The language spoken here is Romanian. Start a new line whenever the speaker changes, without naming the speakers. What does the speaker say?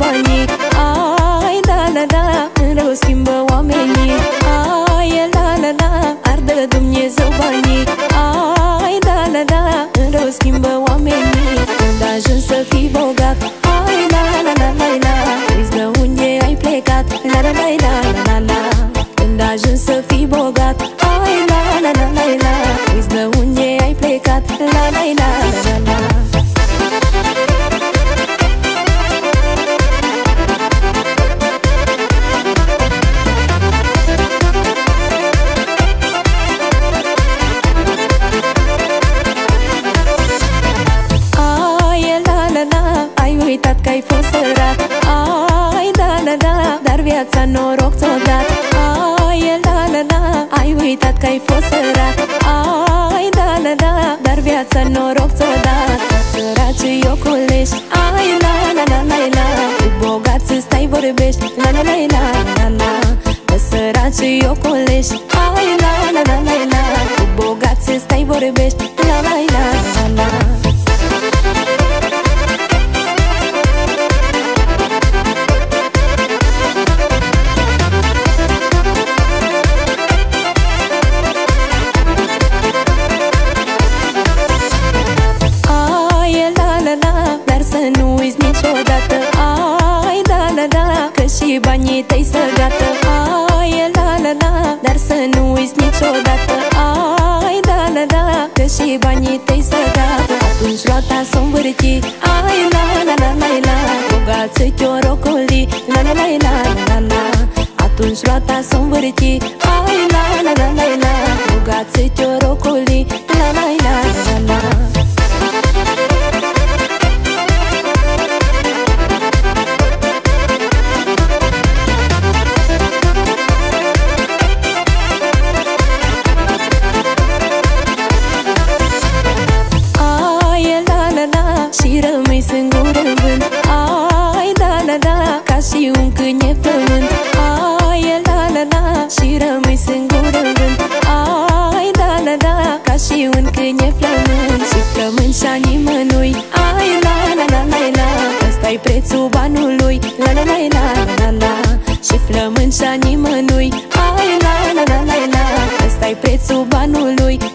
banii. Ai, da, la, la, în rău schimbă oamenii. Ai, la, la, la, ardă Dumnezeu banii. Ai, da, la, la, în rău schimbă oamenii. Când ajungi să fii bogat, ai, la, la, la, la, la, uiți de unde ai plecat. La, la, la, la, la, la. Când ajungi să fii bogat, ai, la, la, la, la, la, uiți de unde ai plecat. La, la, la, la, la, la. Uitat că ai fost sărat. Ai, da, la, la, dar viața noroc ți-o dat. Ai, la, la, la, ai uitat că ai fost sărat. Ai, da, la, la, dar viața noroc ți-o dat. Săracii ocolești. Ai, la, la, la, la, la, cu bogați stai vorbești. La, la, la, la, la, la, că săracii ocolești. Ai, la, la, la, la, la, cu bogați stai vorbești. La, la, la, la, la. Și banii tăi să gata. Ai, la, la, la, dar să nu uiți niciodată. Ai, da, la, la, că și banii tăi să gata. Atunci roata s-o învârti. Ai, la, la, la, la, la, bogații te-o rocoli. La, la, la, la, la, la, atunci roata s-o învârti. Ai, la, la, la, la, la, bogații te-o rocoli. La, la, la, la, la. Și rămâi singur în vânt. Ai, da, la, la, ca și un câine flământ. Ai, la, la, la, și rămâi singur în vânt. Ai, da, la, la, ca și un câine flământ. Și flământ și-a nimănui. Ai, la, la, la, la, la, ăsta-i prețul banului. La, la, la, la, la, la, și flământ și-a nimănui. Ai, la, la, la, la, la, ăsta-i prețul banului.